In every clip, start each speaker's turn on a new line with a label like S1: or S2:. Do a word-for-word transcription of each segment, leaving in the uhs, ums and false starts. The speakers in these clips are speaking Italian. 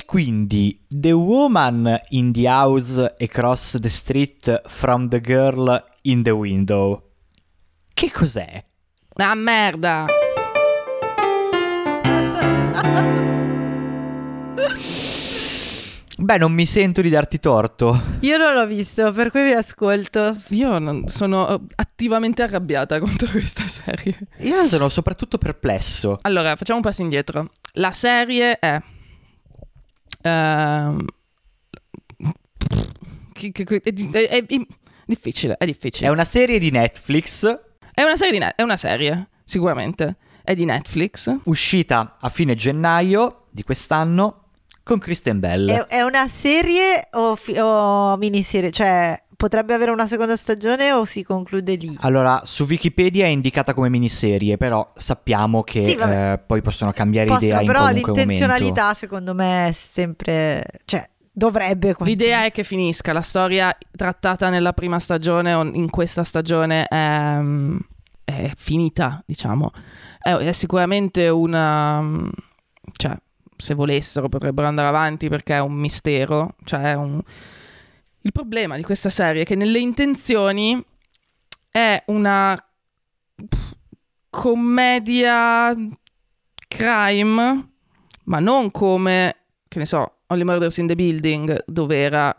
S1: quindi The Woman in the House Across the Street from the Girl in the Window, che cos'è?
S2: Una merda.
S1: Beh, non mi sento di darti torto.
S3: Io non l'ho visto, per cui vi ascolto.
S2: Io non sono attivamente arrabbiata contro questa serie.
S1: Io sono soprattutto perplesso.
S2: Allora, facciamo un passo indietro. La serie è... Uh, che, che, è, è, è difficile, è difficile.
S1: È una serie di Netflix.
S2: È una serie, di ne- è una serie, sicuramente. È di Netflix.
S1: Uscita a fine gennaio di quest'anno con Kristen Bell.
S3: È, è una serie o, fi- o miniserie? Cioè, potrebbe avere una seconda stagione o si conclude lì?
S1: Allora, su Wikipedia è indicata come miniserie, però sappiamo che
S3: Sì,
S1: eh, poi possono cambiare
S3: Possono,
S1: idea in
S3: però
S1: qualunque
S3: l'intenzionalità
S1: momento.
S3: secondo me è sempre... Cioè, dovrebbe...
S2: L'idea è che finisca. La storia trattata nella prima stagione o in questa stagione è, è finita, diciamo. È, è sicuramente una... Cioè, se volessero potrebbero andare avanti perché è un mistero. Cioè, è un... Il problema di questa serie è che nelle intenzioni è una commedia crime, ma non come, che ne so, Only Murders in the Building, dove era,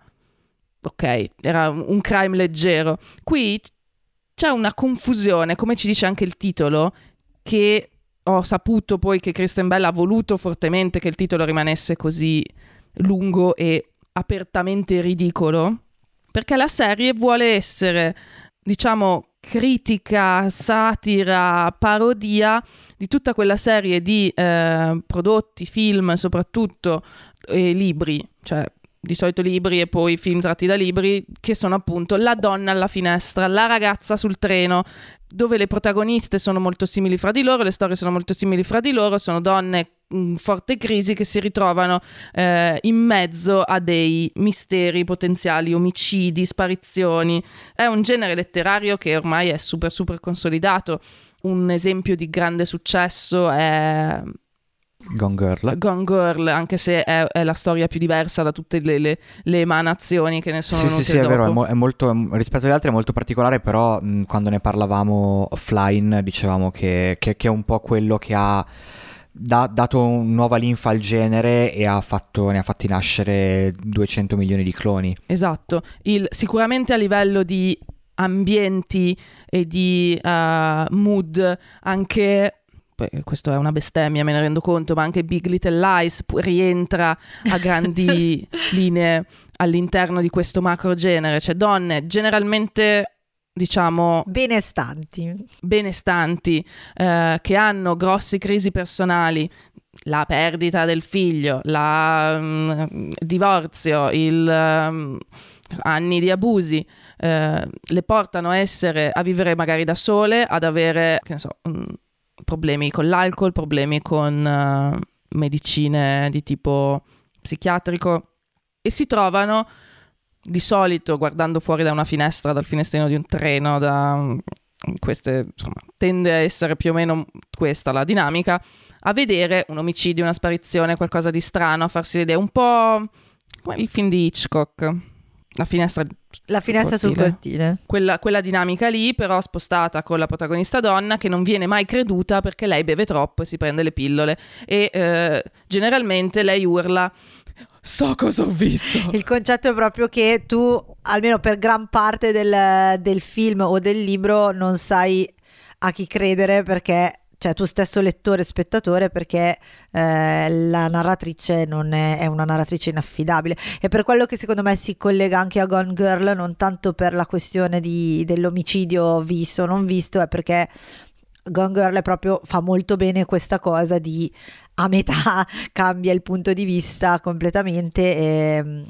S2: ok, era un crime leggero. Qui c'è una confusione, come ci dice anche il titolo, che ho saputo poi che Kristen Bell ha voluto fortemente che il titolo rimanesse così lungo e apertamente ridicolo, perché la serie vuole essere, diciamo, critica, satira, parodia di tutta quella serie di eh, prodotti, film, soprattutto e libri, cioè di solito libri e poi film tratti da libri, che sono appunto La donna alla finestra, La ragazza sul treno, dove le protagoniste sono molto simili fra di loro, le storie sono molto simili fra di loro, sono donne in forte crisi che si ritrovano eh, in mezzo a dei misteri potenziali, omicidi, sparizioni. È un genere letterario che ormai è super super consolidato. Un esempio di grande successo è
S1: Gone Girl.
S2: Gone Girl, anche se è, è la storia più diversa da tutte le, le, le emanazioni che ne sono
S1: Sì,
S2: venute
S1: sì, sì, è
S2: dopo.
S1: vero, è, mo- è molto, rispetto agli altri è molto particolare, però mh, quando ne parlavamo offline dicevamo che, che, che è un po' quello che ha da, dato un nuova linfa al genere e ha fatto, ne ha fatti nascere duecento milioni di cloni.
S2: Esatto, Il, sicuramente a livello di ambienti e di uh, mood, anche... questo è una bestemmia, me ne rendo conto, ma anche Big Little Lies rientra a grandi linee all'interno di questo macro genere, cioè donne generalmente, diciamo,
S3: benestanti,
S2: benestanti eh, che hanno grosse crisi personali, la perdita del figlio, la um, divorzio, il um, anni di abusi, eh, le portano a essere, a vivere magari da sole, ad avere, che ne so, um, problemi con l'alcol, problemi con uh, medicine di tipo psichiatrico, e si trovano di solito guardando fuori da una finestra, dal finestrino di un treno, da queste, insomma, tende a essere più o meno questa la dinamica, a vedere un omicidio, una sparizione, qualcosa di strano, a farsi vedere un po' come il film di Hitchcock, la finestra
S3: la finestra sul cortile, sul cortile.
S2: Quella, quella dinamica lì, però spostata con la protagonista donna che non viene mai creduta perché lei beve troppo e si prende le pillole e eh, generalmente lei urla "so cosa ho visto".
S3: Il concetto è proprio che tu, almeno per gran parte del, del film o del libro, non sai a chi credere, perché cioè tu stesso lettore, spettatore, perché eh, la narratrice non è, è una narratrice inaffidabile. E per quello che secondo me si collega anche a Gone Girl, non tanto per la questione di, dell'omicidio visto o non visto, è perché Gone Girl è proprio, fa molto bene questa cosa di a metà cambia il punto di vista completamente e,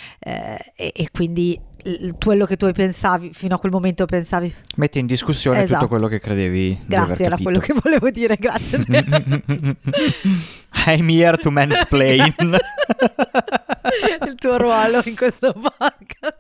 S3: eh, e, e quindi quello che tu pensavi fino a quel momento pensavi
S1: mette in discussione
S3: esatto.
S1: tutto quello che credevi.
S3: Grazie, era quello che volevo dire, grazie.
S1: I'm here to mansplain.
S3: Il tuo ruolo in questo podcast.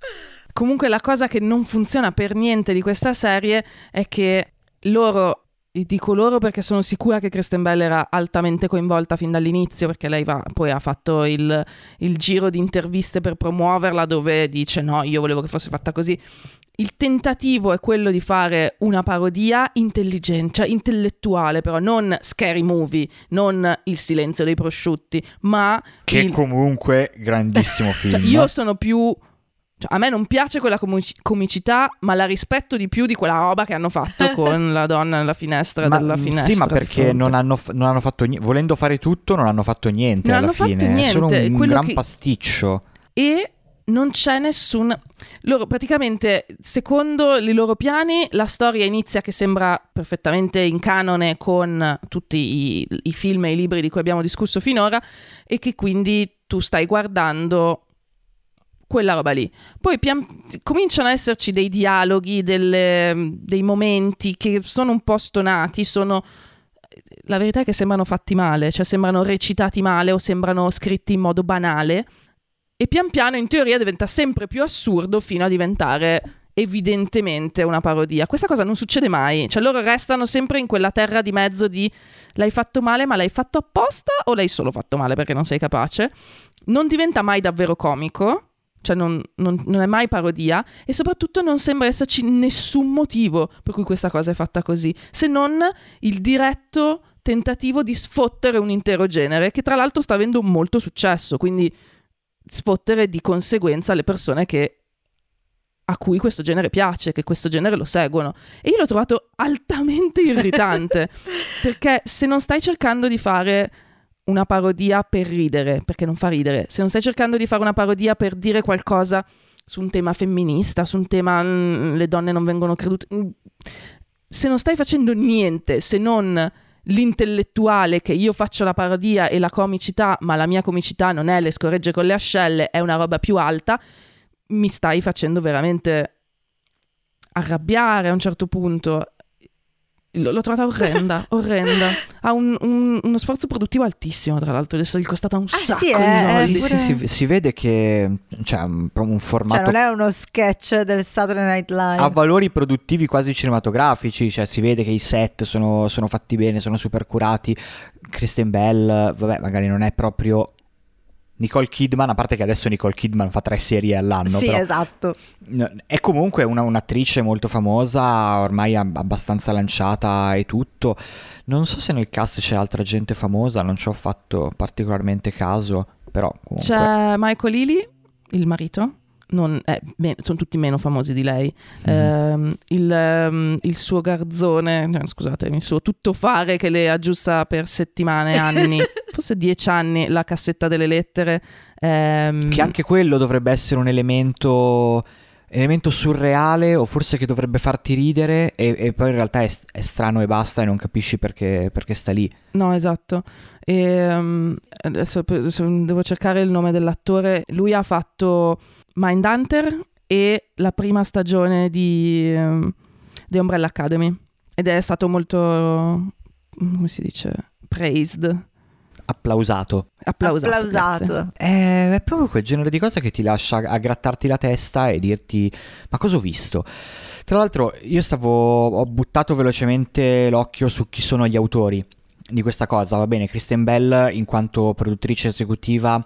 S2: Comunque la cosa che non funziona per niente di questa serie è che loro dico loro perché sono sicura che Kristen Bell era altamente coinvolta fin dall'inizio, perché lei va, poi ha fatto il, il giro di interviste per promuoverla, dove dice no, io volevo che fosse fatta così. Il tentativo è quello di fare una parodia intelligente, cioè intellettuale, però non Scary Movie, non Il silenzio dei prosciutti, ma
S1: che
S2: il...
S1: comunque grandissimo film.
S2: Cioè, io sono più... Cioè, a me non piace quella comic- comicità, ma la rispetto di più di quella roba che hanno fatto con la donna nella finestra
S1: ma,
S2: della finestra.
S1: Sì, ma perché non hanno, non hanno fatto niente. Volendo fare tutto, non hanno fatto niente
S2: non
S1: alla
S2: hanno
S1: fine.
S2: Fatto niente.
S1: È solo un, un gran
S2: che...
S1: pasticcio.
S2: E non c'è nessun... Loro praticamente, secondo i loro piani, la storia inizia che sembra perfettamente in canone con tutti i, i film e i libri di cui abbiamo discusso finora, e che quindi tu stai guardando quella roba lì. Poi pian... cominciano a esserci dei dialoghi, delle... dei momenti che sono un po' stonati, sono... La verità è che sembrano fatti male, cioè sembrano recitati male o sembrano scritti in modo banale, e pian piano in teoria diventa sempre più assurdo fino a diventare evidentemente una parodia. Questa cosa non succede mai, cioè loro restano sempre in quella terra di mezzo di l'hai fatto male, ma l'hai fatto apposta o l'hai solo fatto male perché non sei capace. Non diventa mai davvero comico, cioè non, non, non è mai parodia, e soprattutto non sembra esserci nessun motivo per cui questa cosa è fatta così, se non il diretto tentativo di sfottere un intero genere, che tra l'altro sta avendo molto successo, quindi sfottere di conseguenza le persone che a cui questo genere piace, che questo genere lo seguono. E io l'ho trovato altamente irritante, perché se non stai cercando di fare una parodia per ridere, perché non fa ridere, se non stai cercando di fare una parodia per dire qualcosa su un tema femminista, su un tema mh, le donne non vengono credute, mh, se non stai facendo niente se non l'intellettuale che io faccio la parodia e la comicità, ma la mia comicità non è le scoregge con le ascelle, è una roba più alta, mi stai facendo veramente arrabbiare a un certo punto. L'ho trovata orrenda, orrenda. Ha un, un, uno sforzo produttivo altissimo, tra l'altro, adesso gli è costata un
S3: ah,
S2: sacco
S3: sì,
S2: di
S3: è,
S2: soldi.
S1: Sì, sì, si, si vede che c'è un, un formato...
S3: Cioè non è uno sketch del Saturday Night Live.
S1: Ha valori produttivi quasi cinematografici, cioè si vede che i set sono, sono fatti bene, sono super curati. Kristen Bell, vabbè, magari non è proprio... Nicole Kidman, a parte che adesso Nicole Kidman fa tre serie all'anno.
S3: Sì,
S1: però
S3: esatto.
S1: è comunque una, un'attrice molto famosa, ormai abbastanza lanciata e tutto. Non so se nel cast c'è altra gente famosa, non ci ho fatto particolarmente caso, però comunque...
S2: C'è Michael Ealy, il marito, non è, beh, sono tutti meno famosi di lei. Mm-hmm. eh, il, um, il suo garzone, no, scusatemi, il suo tuttofare che le aggiusta per settimane, anni, forse dieci anni, la cassetta delle lettere. Ehm...
S1: Che anche quello dovrebbe essere un elemento... elemento surreale, o forse che dovrebbe farti ridere, e, e poi in realtà è, è strano e basta, e non capisci perché, perché sta lì.
S2: No, esatto. E, um, adesso, adesso devo cercare il nome dell'attore. Lui ha fatto Mindhunter e la prima stagione di, um, di Umbrella Academy, ed è stato molto, come si dice, praised.
S1: Applausato.
S2: Applausato.
S3: Applausato.
S1: È, è proprio quel genere di cosa che ti lascia a grattarti la testa e dirti: ma cosa ho visto? Tra l'altro io stavo ho buttato velocemente l'occhio su chi sono gli autori di questa cosa. Va bene, Kristen Bell in quanto produttrice esecutiva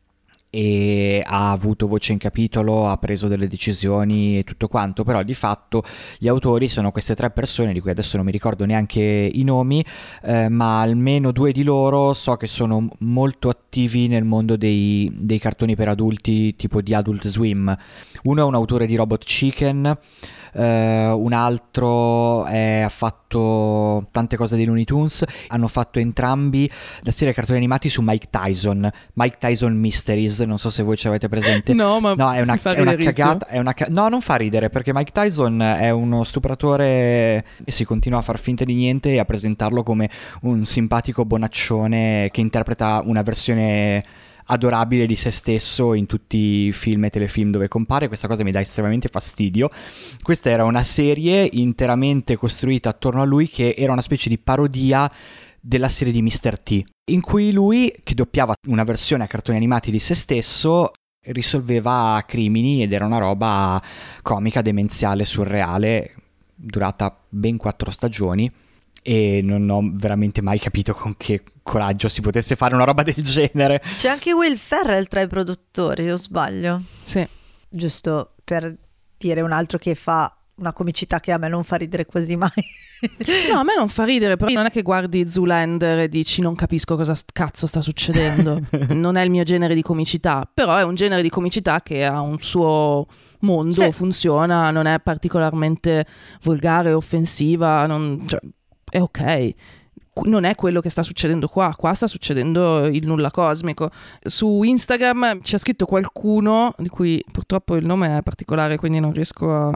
S1: e ha avuto voce in capitolo, ha preso delle decisioni e tutto quanto, però di fatto gli autori sono queste tre persone di cui adesso non mi ricordo neanche i nomi, eh, ma almeno due di loro so che sono molto attivi nel mondo dei, dei cartoni per adulti tipo di Adult Swim. Uno è un autore di Robot Chicken, Uh, un altro è, ha fatto tante cose di Looney Tunes. Hanno fatto entrambi la serie cartoni animati su Mike Tyson, Mike Tyson Mysteries, non so se voi ce l'avete presente.
S2: No, ma
S1: no, è una, è una cagata, è una ca- no, non fa ridere, perché Mike Tyson è uno stupratore e si continua a far finta di niente e a presentarlo come un simpatico bonaccione che interpreta una versione adorabile di se stesso in tutti i film e telefilm dove compare. Questa cosa mi dà estremamente fastidio. Questa era una serie interamente costruita attorno a lui, che era una specie di parodia della serie di mister T, in cui lui, che doppiava una versione a cartoni animati di se stesso, risolveva crimini, ed era una roba comica, demenziale, surreale, durata ben quattro stagioni. e non ho veramente mai capito con che coraggio si potesse fare una roba del genere.
S3: C'è anche Will Ferrell tra i produttori, o sbaglio?
S2: Sì.
S3: Giusto per dire un altro che fa una comicità che a me non fa ridere quasi mai.
S2: No, a me non fa ridere, però non è che guardi Zoolander e dici non capisco cosa st- cazzo sta succedendo. Non è il mio genere di comicità, però è un genere di comicità che ha un suo mondo, sì. Funziona, non è particolarmente volgare, offensiva, non, cioè, è ok. Non è quello che sta succedendo qua, qua sta succedendo il nulla cosmico. Su Instagram c'è scritto qualcuno, di cui purtroppo il nome è particolare, quindi non riesco a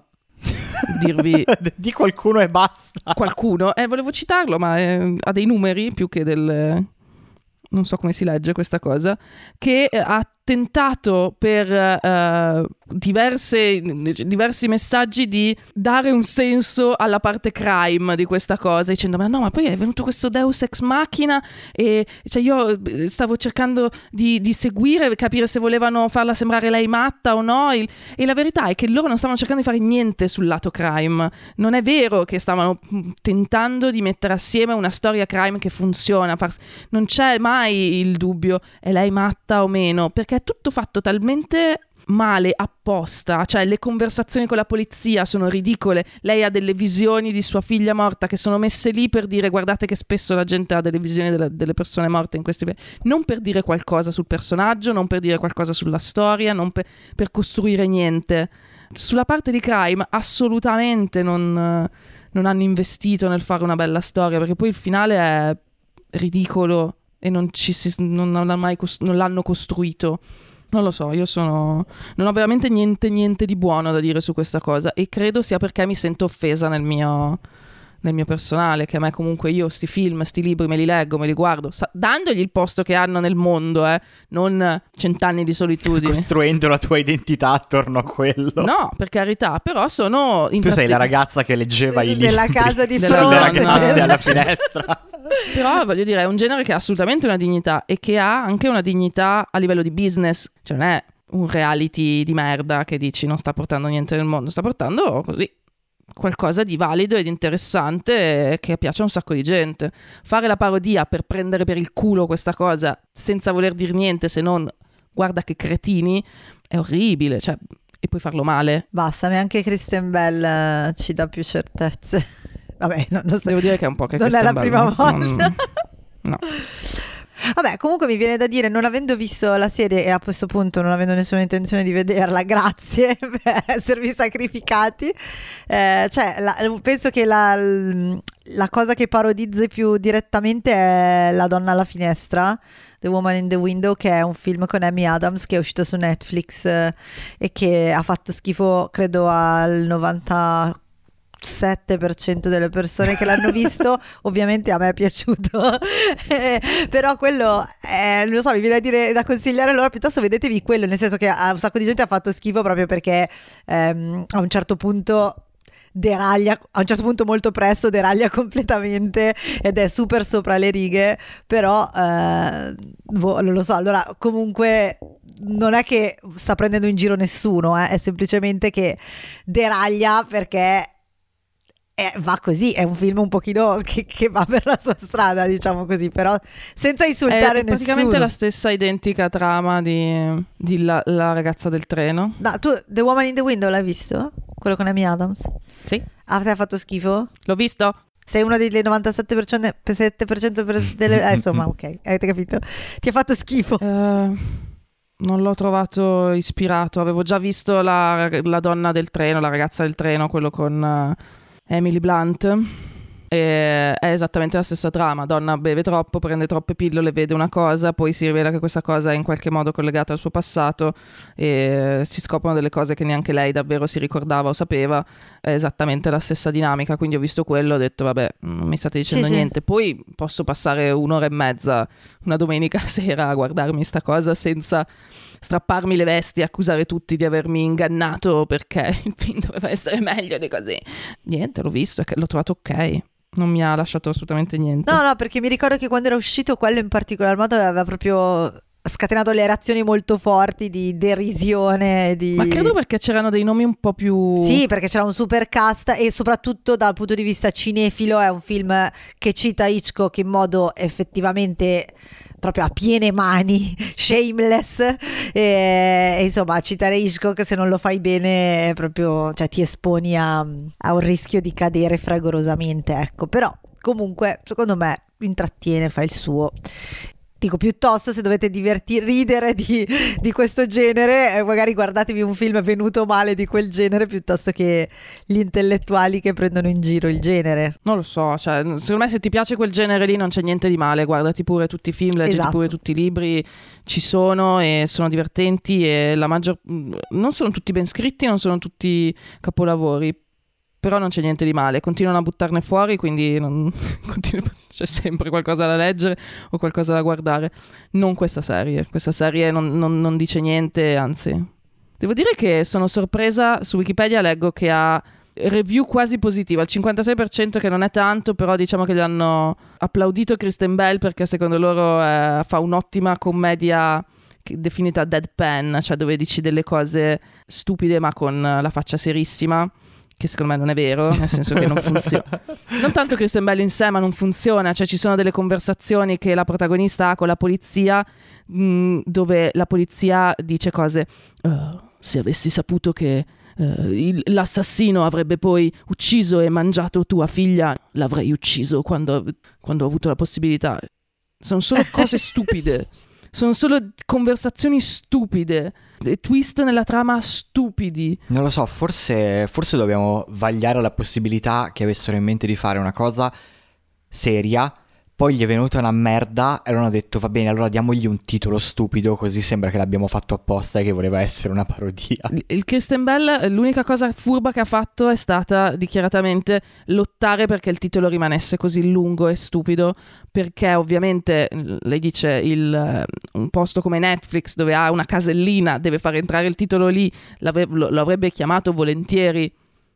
S2: dirvi
S1: di qualcuno e basta.
S2: Qualcuno, eh, volevo citarlo, ma eh, ha dei numeri più che del... non so come si legge questa cosa, che eh, ha tentato per uh, diverse, diversi messaggi di dare un senso alla parte crime di questa cosa, dicendo ma no, ma poi è venuto questo Deus Ex Machina e cioè io stavo cercando di, di seguire, capire se volevano farla sembrare lei matta o no, e, e la verità è che loro non stavano cercando di fare niente sul lato crime. Non è vero che stavano tentando di mettere assieme una storia crime che funziona, non c'è mai il dubbio è lei matta o meno, perché è tutto fatto talmente male apposta, cioè le conversazioni con la polizia sono ridicole, lei ha delle visioni di sua figlia morta che sono messe lì per dire guardate che spesso la gente ha delle visioni delle, delle persone morte in questi, non per dire qualcosa sul personaggio, non per dire qualcosa sulla storia, non per, per costruire niente. Sulla parte di crime assolutamente non, non hanno investito nel fare una bella storia, perché poi il finale è ridicolo e non, ci si, non, non, mai cos- non l'hanno costruito. Non lo so, io sono... non ho veramente niente niente di buono da dire su questa cosa e credo sia perché mi sento offesa nel mio, nel mio personale, che a me comunque io sti film, sti libri me li leggo, me li guardo, sa- dandogli il posto che hanno nel mondo, eh, non cent'anni di solitudine.
S1: Costruendo la tua identità attorno a quello.
S2: No, per carità, però sono...
S1: Tu sei la ragazza che leggeva i libri
S3: della casa di
S1: delle ragazze alla finestra.
S2: Però voglio dire, è un genere che ha assolutamente una dignità e che ha anche una dignità a livello di business, cioè non è un reality di merda che dici non sta portando niente nel mondo, sta portando così qualcosa di valido ed interessante che piace a un sacco di gente. Fare la parodia per prendere per il culo questa cosa senza voler dire niente se non guarda che cretini è orribile, cioè, e poi farlo male.
S3: Basta, neanche Kristen Bell uh, ci dà più certezze. Vabbè, non, non so.
S2: Devo dire che è un po' che
S3: non
S2: Kristen
S3: è la
S2: Bell,
S3: prima
S2: non,
S3: volta.
S2: Non, no.
S3: Vabbè, comunque mi viene da dire, non avendo visto la serie e a questo punto non avendo nessuna intenzione di vederla, grazie per esservi sacrificati, eh, cioè la, penso che la, la cosa che parodizzi più direttamente è La donna alla finestra, The Woman in the Window, che è un film con Amy Adams che è uscito su Netflix eh, e che ha fatto schifo credo al novanta sette per cento delle persone che l'hanno visto. Ovviamente a me è piaciuto eh, però quello eh, non lo so, mi viene da dire, da consigliare loro piuttosto vedetevi quello, nel senso che a un sacco di gente ha fatto schifo proprio perché ehm, a un certo punto deraglia, a un certo punto molto presto deraglia completamente ed è super sopra le righe, però eh, boh, non lo so, allora comunque non è che sta prendendo in giro nessuno, eh, è semplicemente che deraglia perché Eh, va così, è un film un pochino che, che va per la sua strada, diciamo così, però senza insultare
S2: è praticamente
S3: nessuno.
S2: la stessa identica trama di, di la, la ragazza del treno.
S3: No, tu The Woman in the Window l'hai visto? Quello con Amy Adams?
S2: Sì.
S3: Ah, ti ha fatto schifo?
S2: L'ho visto.
S3: Sei uno dei novantasette per cento, sette per cento delle... Eh, insomma, ok, avete capito? Ti ha fatto schifo?
S2: Uh, non l'ho trovato ispirato, avevo già visto la, la donna del treno, la ragazza del treno, quello con... Uh, Emily Blunt, e è esattamente la stessa trama. Donna beve troppo, prende troppe pillole, vede una cosa, poi si rivela che questa cosa è in qualche modo collegata al suo passato e si scoprono delle cose che neanche lei davvero si ricordava o sapeva. È esattamente la stessa dinamica, quindi ho visto quello, ho detto vabbè, non mi state dicendo
S3: sì,
S2: niente.
S3: sì.
S2: Poi posso passare un'ora e mezza una domenica sera a guardarmi sta cosa senza strapparmi le vesti e accusare tutti di avermi ingannato perché il film doveva essere meglio di così. Niente, l'ho visto e l'ho trovato ok. Non mi ha lasciato assolutamente niente.
S3: No, no, perché mi ricordo che quando era uscito quello in particolar modo aveva proprio scatenato le reazioni molto forti di derisione di...
S2: Ma credo perché c'erano dei nomi un po' più...
S3: Sì, perché c'era un super cast e soprattutto dal punto di vista cinefilo è un film che cita Hitchcock in modo effettivamente proprio a piene mani, shameless, e, e insomma citare Hitchcock se non lo fai bene è proprio, cioè ti esponi a, a un rischio di cadere fragorosamente, ecco. Però comunque secondo me intrattiene, fa il suo. Dico, piuttosto se dovete divertir, ridere di, di questo genere, eh, magari guardatevi un film venuto male di quel genere piuttosto che gli intellettuali che prendono in giro il genere.
S2: Non lo so, cioè, secondo me se ti piace quel genere lì non c'è niente di male, guardati pure tutti i film, leggiti
S3: Esatto.
S2: pure tutti i libri, ci sono e sono divertenti e la maggior... non sono tutti ben scritti, non sono tutti capolavori, però non c'è niente di male, continuano a buttarne fuori, quindi non... continu- c'è sempre qualcosa da leggere o qualcosa da guardare. Non questa serie, questa serie non, non, non dice niente, anzi. Devo dire che sono sorpresa, su Wikipedia leggo che ha review quasi positiva, il cinquantasei per cento, che non è tanto, però diciamo che gli hanno applaudito Kristen Bell perché secondo loro eh, fa un'ottima commedia definita deadpan, cioè dove dici delle cose stupide ma con la faccia serissima, che secondo me non è vero, nel senso che non funziona. Non tanto Kristen Bell in sé, ma non funziona. Cioè ci sono delle conversazioni che la protagonista ha con la polizia, mh, dove la polizia dice cose uh, se avessi saputo che uh, il, l'assassino avrebbe poi ucciso e mangiato tua figlia, l'avrei ucciso quando, quando ho avuto la possibilità. Sono solo cose stupide. Sono solo conversazioni stupide, twist nella trama stupidi.
S1: Non lo so, forse, forse dobbiamo vagliare la possibilità che avessero in mente di fare una cosa seria, poi gli è venuta una merda e hanno detto va bene, allora diamogli un titolo stupido così sembra che l'abbiamo fatto apposta e che voleva essere una parodia.
S2: Il Kristen Bell, l'unica cosa furba che ha fatto è stata dichiaratamente lottare perché il titolo rimanesse così lungo e stupido, perché ovviamente lei dice il, un posto come Netflix dove ha una casellina deve far entrare il titolo lì, l'avre- lo, lo avrebbe chiamato volentieri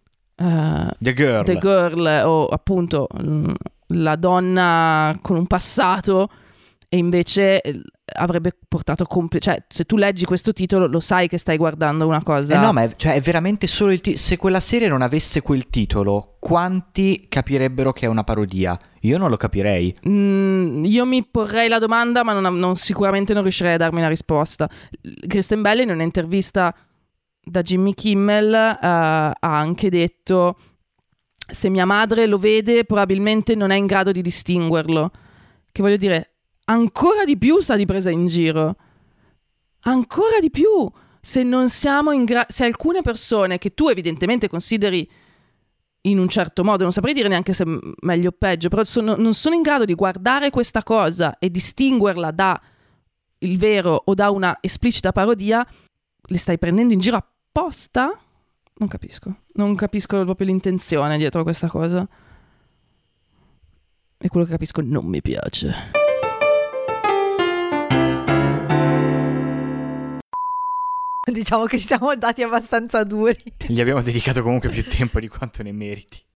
S2: uh,
S1: The Girl.
S2: The Girl o appunto la donna con un passato, e invece avrebbe portato compl- cioè se tu leggi questo titolo lo sai che stai guardando una cosa.
S1: Eh no, ma è, cioè, è veramente solo il titolo. Se quella serie non avesse quel titolo, quanti capirebbero che è una parodia? Io non lo capirei.
S2: Mm, io mi porrei la domanda, ma non, non, sicuramente non riuscirei a darmi una risposta. Kristen Bell in un'intervista da Jimmy Kimmel uh, ha anche detto: se mia madre lo vede probabilmente non è in grado di distinguerlo. Che voglio dire, ancora di più sta di presa in giro. Ancora di più. Se non siamo in grado, se alcune persone che tu evidentemente consideri in un certo modo, non saprei dire neanche se meglio o peggio, però sono, non sono in grado di guardare questa cosa e distinguerla da il vero o da una esplicita parodia, le stai prendendo in giro apposta? Non capisco. Non capisco proprio l'intenzione dietro a questa cosa. E quello che capisco non mi piace.
S3: Diciamo che ci siamo dati abbastanza duri.
S1: Gli abbiamo dedicato comunque più tempo di quanto ne meriti.